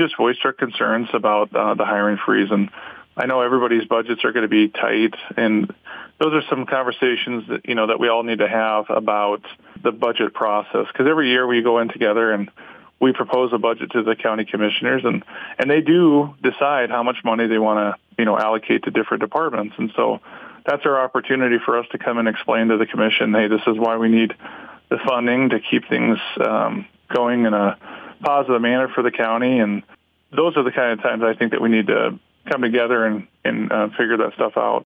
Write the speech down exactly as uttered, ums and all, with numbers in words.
just voiced our concerns about uh, the hiring freeze, and I know everybody's budgets are going to be tight, and those are some conversations that, you know, that we all need to have about the budget process, because every year we go in together and we propose a budget to the county commissioners, and, and they do decide how much money they want to, you know, allocate to different departments. And so that's our opportunity for us to come and explain to the commission, hey, this is why we need the funding to keep things um, going in a positive manner for the county. And those are the kind of times I think that we need to come together and, and uh, figure that stuff out.